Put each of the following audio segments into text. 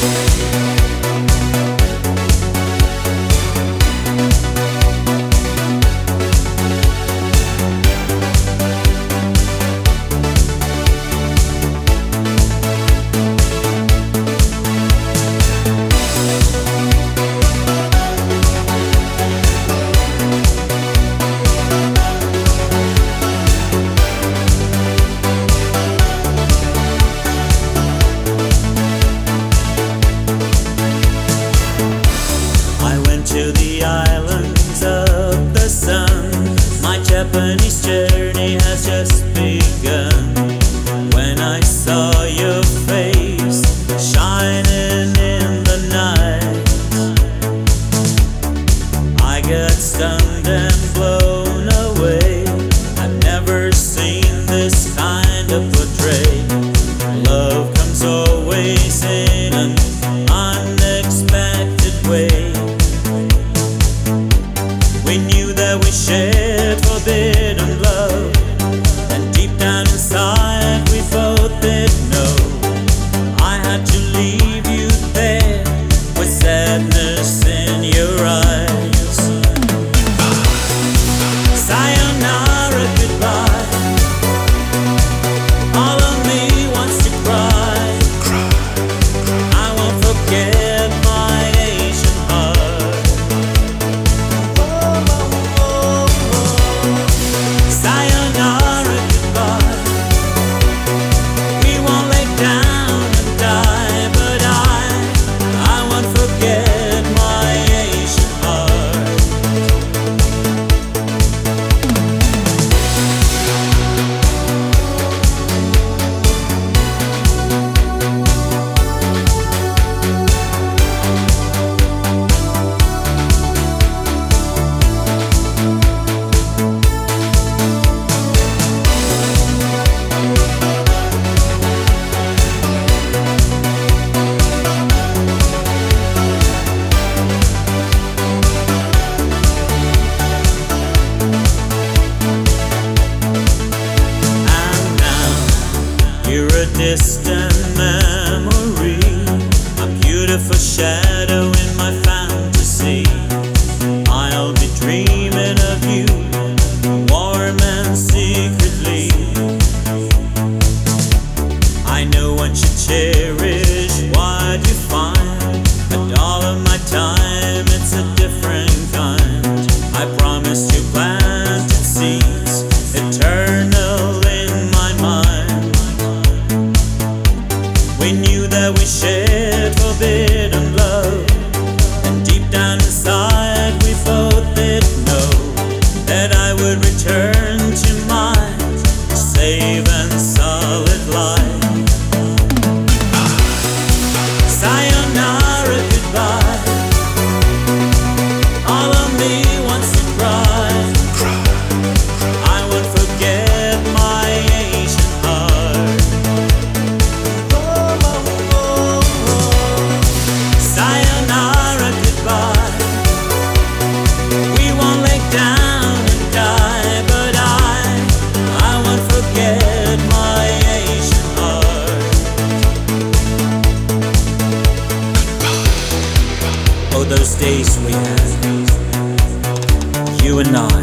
To the islands of the sun, my Japanese journey has just begun. When I saw your face shining in the night, I got stunned and blown away. I've never seen this kind of portrait. Love comes always in an unexpected way. We knew that we shared forbidden love, and deep down inside we both did know. I had to leave you there with sadness in your eyes. Sayonara, goodbye. All of me wants to cry. I won't forget my Asian heart. Sayonara, goodbye. We won't lay down and die, but I won't forget my Asian heart. You're a distant memory, a beautiful shadow in my fantasy. I'll be dreaming of you, warm and secretly. I know what you cherish, what you find, but all of my time it's a different kind. I promised you planted seeds, eternal in my mind. We knew that we shared forbidden love, and deep down inside we both did know that I would return to my safe and solid life. Sayonara, goodbye. All of me wants to cry. I won't forget my Asian heart. Sayonara, goodbye. We won't lay down and die, but I won't forget my Asian heart. Oh, those days we had, you and I.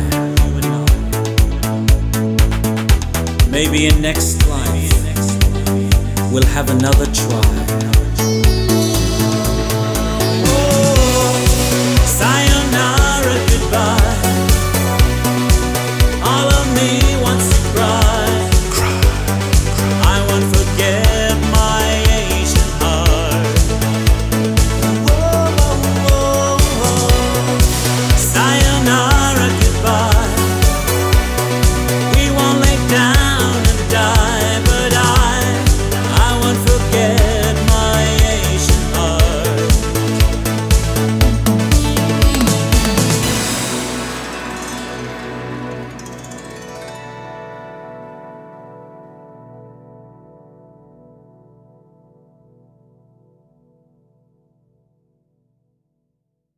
Maybe in next life we'll have another try.